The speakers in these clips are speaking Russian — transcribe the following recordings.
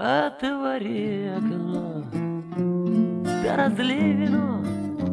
Отвори окно, да разлей вино,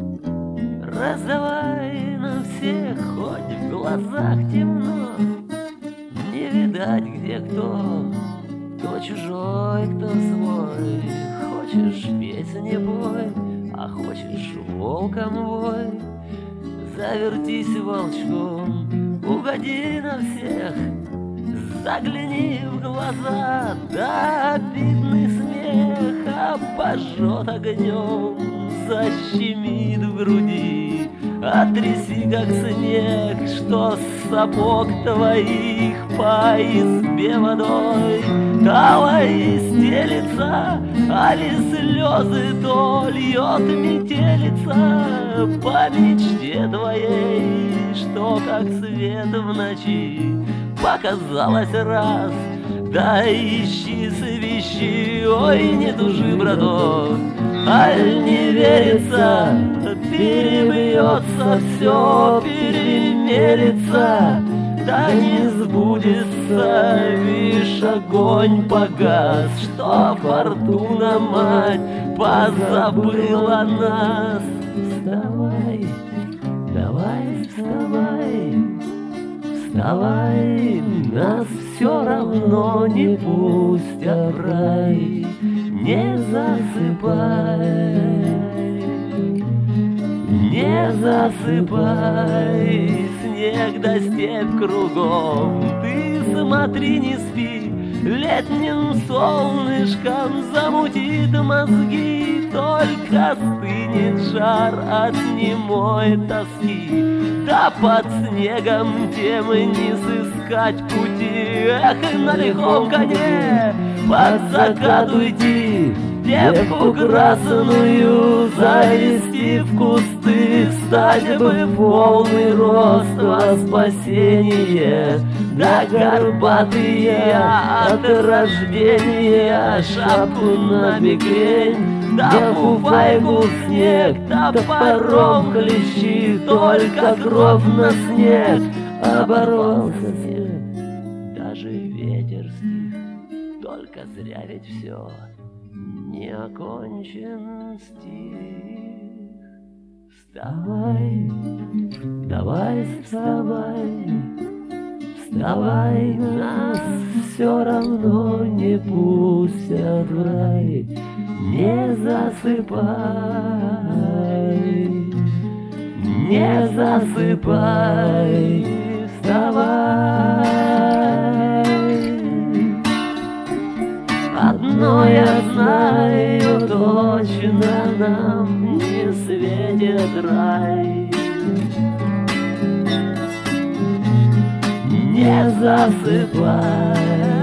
раздавай на всех, хоть в глазах темно. Не видать, где кто чужой, кто свой. Хочешь песни пой, а хочешь волком вой. Завертись волчком, угоди на всех, загляни в глаза, да обидный смех обожжет огнем, защемит в груди. Отряси, как снег, что с сапог твоих по избе водой талой стелится, али слезы то льет метелица по мечте твоей, что как свет в ночи показалось раз. Да ищи, свищи, ой, не тужи, браток, аль не верится, перебьется все, перемелется, да не сбудется, вишь, огонь погас, что фортуна мать позабыла нас. Вставай, давай вставай, вставай, нас все равно не пустят в рай. Не засыпай, не засыпай, снег да степь кругом. Ты смотри, не спи, летним солнышком замутит мозги. Только стынет жар от немой тоски, да под снегом тем и не сыскать пути. Эх, на лихом коне под закат уйти, девку красную завести в кусты, встать бы в полный рост во спасение. Да горбатые от рождения шапку на бекрень, да фуфайку в снег, топором хлещи, только кровь на снег оборвался снег. Даже ветер стих, только зря ведь все не окончен стих. Вставай, давай вставай, вставай, нас все равно не пустят в рай. Не засыпай, не засыпай, вставай. Одно я знаю точно, нам не светит рай. Не засыпай.